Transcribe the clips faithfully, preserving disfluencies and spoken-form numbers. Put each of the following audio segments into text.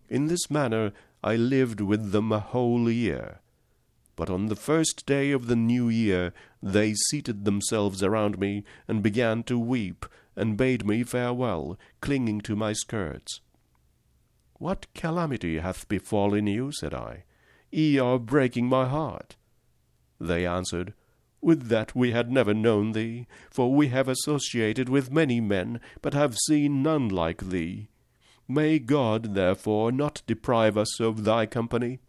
In this manner I lived with them a whole year. But on the first day of the new year they seated themselves around me, and began to weep, and bade me farewell, clinging to my skirts. "What calamity hath befallen you?" said I. "Ye are breaking my heart." They answered, "Would that we had never known thee, for we have associated with many men, but have seen none like thee. May God, therefore, not deprive us of thy company."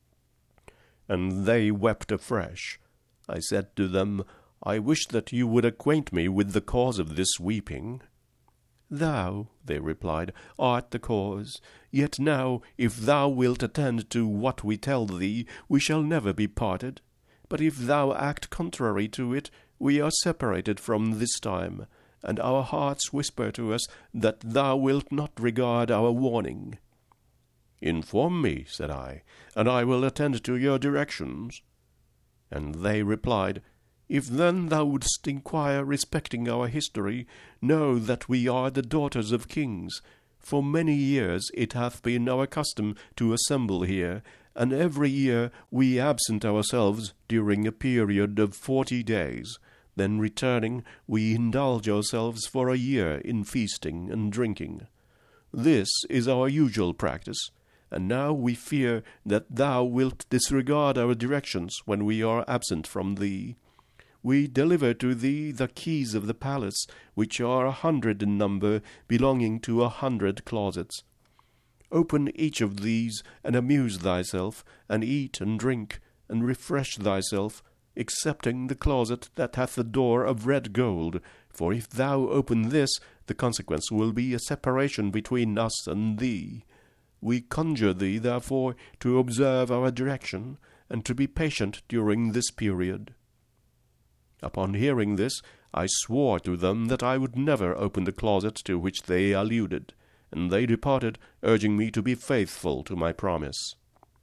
And they wept afresh. I said to them, "I wish that you would acquaint me with the cause of this weeping." "Thou," they replied, "art the cause. Yet now, if thou wilt attend to what we tell thee, we shall never be parted. But if thou act contrary to it, we are separated from this time, and our hearts whisper to us that thou wilt not regard our warning." "Inform me," said I, "and I will attend to your directions." And they replied, "If then thou wouldst inquire respecting our history, know that we are the daughters of kings. For many years it hath been our custom to assemble here, and every year we absent ourselves during a period of forty days. Then returning, we indulge ourselves for a year in feasting and drinking. This is our usual practice, and now we fear that thou wilt disregard our directions when we are absent from thee. We deliver to thee the keys of the palace, which are a hundred in number, belonging to a hundred closets. Open each of these, and amuse thyself, and eat and drink, and refresh thyself, excepting the closet that hath the door of red gold, for if thou open this, the consequence will be a separation between us and thee. We conjure thee, therefore, to observe our direction, and to be patient during this period." Upon hearing this, I swore to them that I would never open the closet to which they alluded, and they departed, urging me to be faithful to my promise.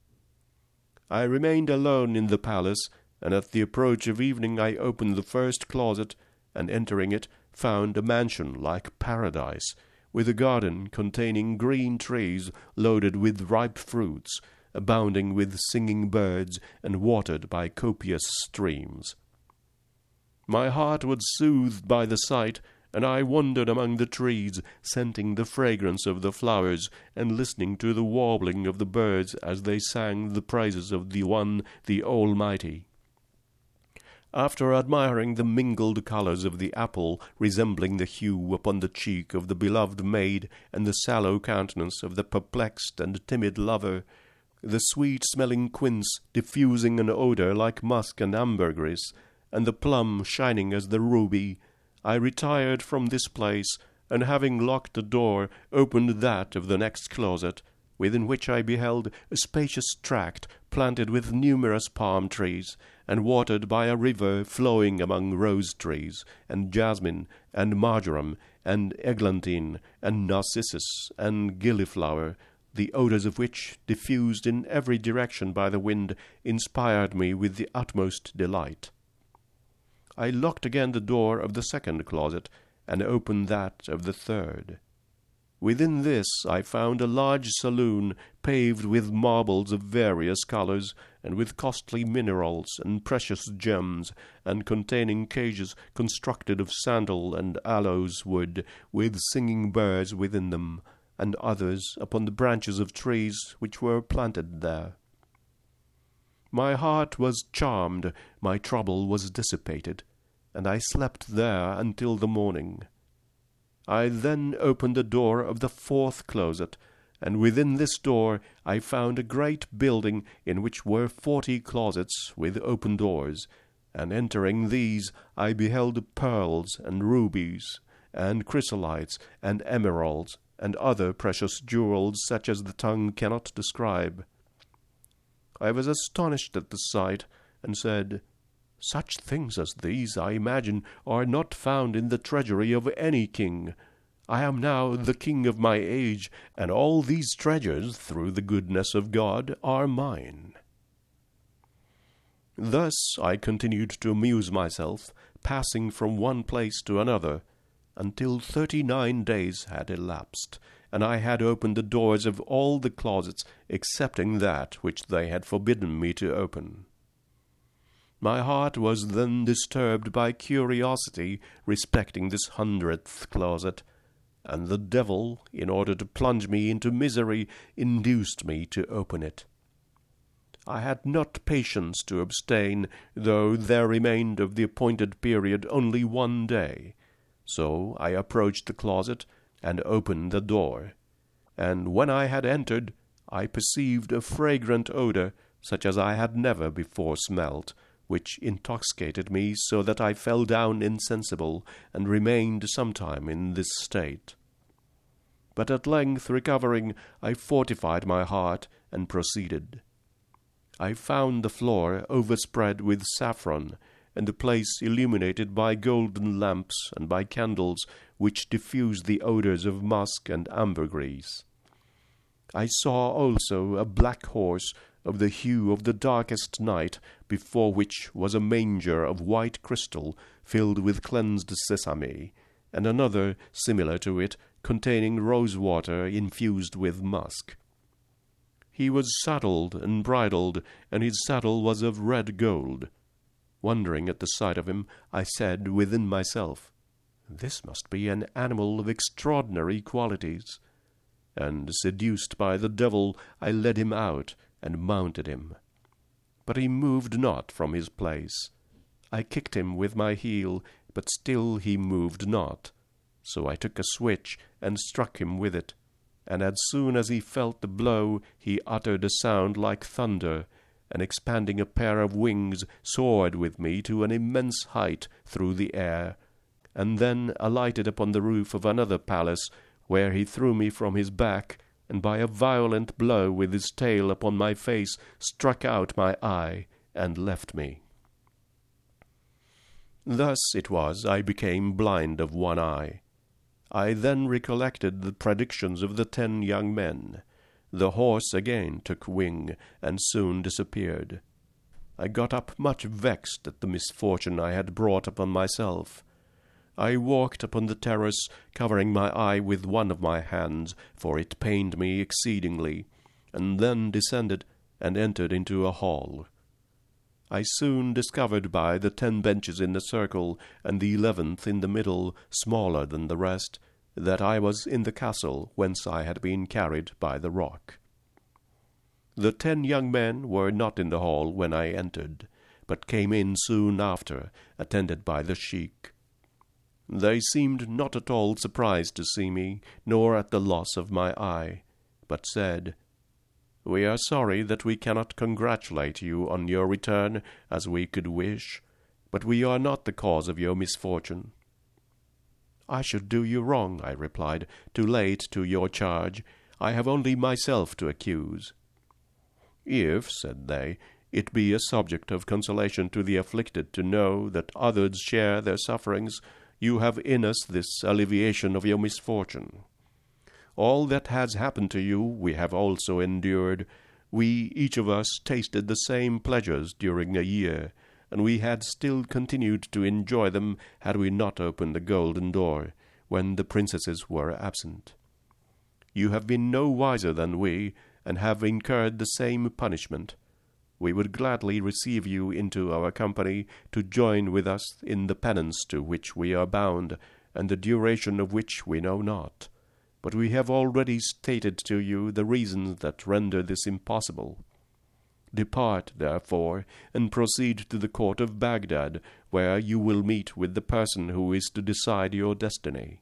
I remained alone in the palace, and at the approach of evening I opened the first closet, and entering it, found a mansion like paradise, with a garden containing green trees loaded with ripe fruits, abounding with singing birds, and watered by copious streams. My heart was soothed by the sight, and I wandered among the trees, scenting the fragrance of the flowers, and listening to the warbling of the birds as they sang the praises of the One, the Almighty. After admiring the mingled colours of the apple resembling the hue upon the cheek of the beloved maid, and the sallow countenance of the perplexed and timid lover, the sweet-smelling quince diffusing an odour like musk and ambergris, and the plum shining as the ruby, I retired from this place, and having locked the door, opened that of the next closet, within which I beheld a spacious tract planted with numerous palm trees, and watered by a river flowing among rose trees, and jasmine, and marjoram, and eglantine, and narcissus, and gilliflower, the odours of which, diffused in every direction by the wind, inspired me with the utmost delight. I locked again the door of the second closet, and opened that of the third. Within this I found a large saloon, paved with marbles of various colours, and with costly minerals and precious gems, and containing cages constructed of sandal and aloes wood, with singing birds within them, and others upon the branches of trees which were planted there. My heart was charmed, my trouble was dissipated, and I slept there until the morning. I then opened the door of the fourth closet, and within this door I found a great building in which were forty closets with open doors, and entering these I beheld pearls and rubies, and chrysolites and emeralds, and other precious jewels such as the tongue cannot describe. I was astonished at the sight, and said, "Such things as these, I imagine, are not found in the treasury of any king. I am now the king of my age, and all these treasures, through the goodness of God, are mine." Thus I continued to amuse myself, passing from one place to another, until thirty-nine days had elapsed, and I had opened the doors of all the closets excepting that which they had forbidden me to open. My heart was then disturbed by curiosity respecting this hundredth closet, and the devil, in order to plunge me into misery, induced me to open it. I had not patience to abstain, though there remained of the appointed period only one day. So I approached the closet, and opened the door. And when I had entered, I perceived a fragrant odour, such as I had never before smelt, which intoxicated me so that I fell down insensible, and remained some time in this state. But at length recovering, I fortified my heart, and proceeded. I found the floor overspread with saffron, and the place illuminated by golden lamps and by candles which diffused the odours of musk and ambergris. I saw also a black horse of the hue of the darkest night, before which was a manger of white crystal filled with cleansed sesame, and another similar to it, containing rose-water infused with musk. He was saddled and bridled, and his saddle was of red gold. Wondering at the sight of him, I said within myself, "This must be an animal of extraordinary qualities." And, seduced by the devil, I led him out, and mounted him. But he moved not from his place. I kicked him with my heel, but still he moved not. So I took a switch, and struck him with it, and as soon as he felt the blow, he uttered a sound like thunder, and expanding a pair of wings, soared with me to an immense height through the air, and then alighted upon the roof of another palace, where he threw me from his back, and by a violent blow with his tail upon my face struck out my eye, and left me. Thus it was I became blind of one eye. I then recollected the predictions of the ten young men. The horse again took wing, and soon disappeared. I got up much vexed at the misfortune I had brought upon myself. I walked upon the terrace, covering my eye with one of my hands, for it pained me exceedingly, and then descended, and entered into a hall. I soon discovered by the ten benches in the circle, and the eleventh in the middle, smaller than the rest, that I was in the castle whence I had been carried by the rock. The ten young men were not in the hall when I entered, but came in soon after, attended by the sheik. They seemed not at all surprised to see me, nor at the loss of my eye, but said, "We are sorry that we cannot congratulate you on your return as we could wish, but we are not the cause of your misfortune." "I should do you wrong," I replied, "to lay it to your charge. I have only myself to accuse." "If," said they, "it be a subject of consolation to the afflicted to know that others share their sufferings, you have in us this alleviation of your misfortune. All that has happened to you we have also endured. We each of us tasted the same pleasures during a year, and we had still continued to enjoy them had we not opened the golden door, when the princesses were absent. You have been no wiser than we, and have incurred the same punishment. We would gladly receive you into our company, to join with us in the penance to which we are bound, and the duration of which we know not. But we have already stated to you the reasons that render this impossible. Depart, therefore, and proceed to the court of Bagdad, where you will meet with the person who is to decide your destiny."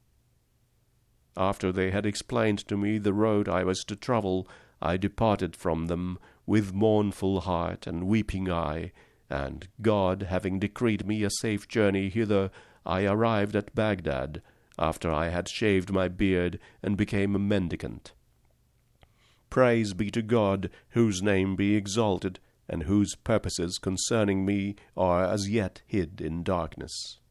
After they had explained to me the road I was to travel, I departed from them with mournful heart and weeping eye, and, God having decreed me a safe journey hither, I arrived at Bagdad, after I had shaved my beard and became a mendicant. Praise be to God, whose name be exalted, and whose purposes concerning me are as yet hid in darkness.